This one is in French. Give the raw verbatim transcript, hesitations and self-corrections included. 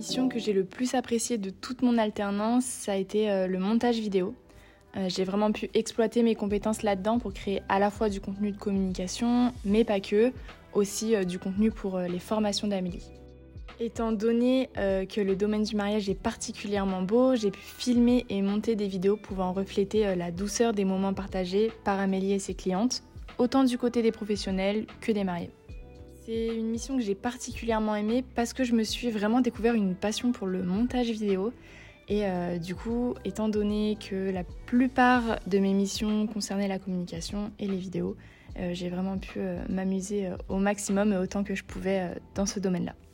mission que j'ai le plus appréciée de toute mon alternance, ça a été euh, le montage vidéo. Euh, j'ai vraiment pu exploiter mes compétences là-dedans pour créer à la fois du contenu de communication, mais pas que, aussi euh, du contenu pour euh, les formations d'Amélie. Étant donné euh, que le domaine du mariage est particulièrement beau, j'ai pu filmer et monter des vidéos pouvant refléter euh, la douceur des moments partagés par Amélie et ses clientes, autant du côté des professionnels que des mariés. C'est une mission que j'ai particulièrement aimée parce que je me suis vraiment découvert une passion pour le montage vidéo. Et euh, du coup, étant donné que la plupart de mes missions concernaient la communication et les vidéos, euh, j'ai vraiment pu euh, m'amuser euh, au maximum et autant que je pouvais euh, dans ce domaine-là.